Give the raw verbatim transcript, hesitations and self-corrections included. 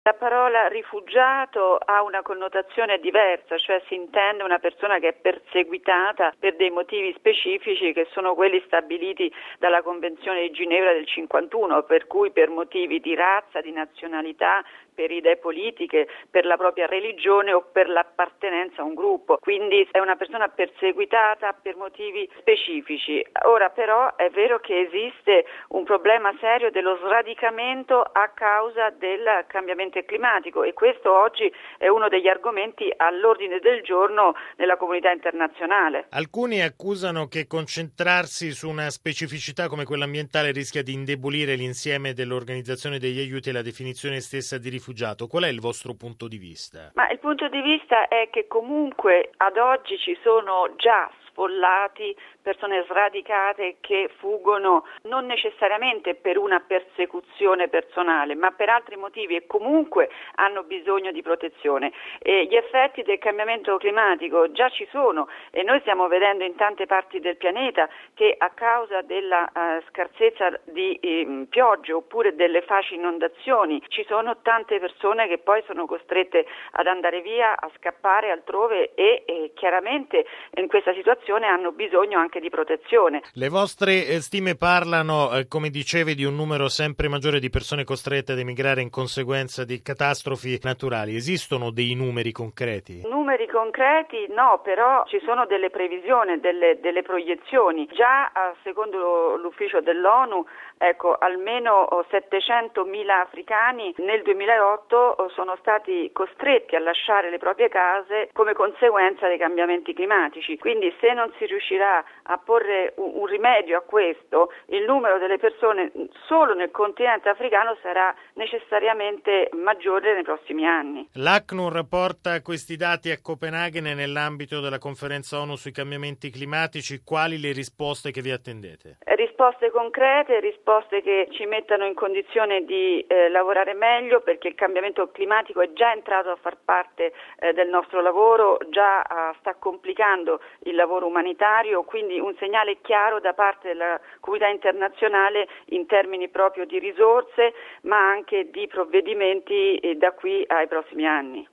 La parola rifugiato ha una connotazione diversa, cioè si intende una persona che è perseguitata per dei motivi specifici che sono quelli stabiliti dalla Convenzione di Ginevra del cinquantuno, per cui per motivi di razza, di nazionalità, per idee politiche, per la propria religione o per l'appartenenza a un gruppo. Quindi è una persona perseguitata per motivi specifici. Ora però è vero che esiste un problema serio dello sradicamento a causa del cambiamento climatico e questo oggi è uno degli argomenti all'ordine del giorno nella comunità internazionale. Alcuni accusano che concentrarsi su una specificità come quella ambientale rischia di indebolire l'insieme dell'organizzazione degli aiuti e la definizione stessa di rifugiato. Qual è il vostro punto di vista? Ma il punto di vista è che comunque ad oggi ci sono già sfollati, persone sradicate che fuggono non necessariamente per una persecuzione personale, ma per altri motivi e comunque hanno bisogno di protezione. E gli effetti del cambiamento climatico già ci sono e noi stiamo vedendo in tante parti del pianeta che a causa della uh, scarsezza di eh, piogge oppure delle facili inondazioni ci sono tante persone che poi sono costrette ad andare via, a scappare altrove e, e chiaramente in questa situazione hanno bisogno anche di protezione. Le vostre eh, stime parlano, eh, come dicevi, di un numero sempre maggiore di persone costrette ad emigrare in conseguenza di catastrofi naturali. Esistono dei numeri concreti? Numeri concreti no, però ci sono delle previsioni, delle, delle proiezioni. Già eh, secondo l'ufficio dell'ONU, ecco, almeno settecentomila africani nel duemilaotto sono stati costretti a lasciare le proprie case come conseguenza dei cambiamenti climatici. Quindi se non si riuscirà a porre un, un rimedio a questo, il numero delle persone solo nel continente africano sarà necessariamente maggiore nei prossimi anni. L'ACNUR rapporta questi dati a Copenaghen e nell'ambito della conferenza ONU sui cambiamenti climatici. Quali le risposte che vi attendete? Risposte concrete, risposte che ci mettano in condizione di eh, lavorare meglio, perché il cambiamento climatico è già entrato a far parte eh, del nostro lavoro, già eh, sta complicando il lavoro umanitario, quindi un segnale chiaro da parte della comunità internazionale in termini proprio di risorse, ma anche di provvedimenti eh, da qui ai prossimi anni.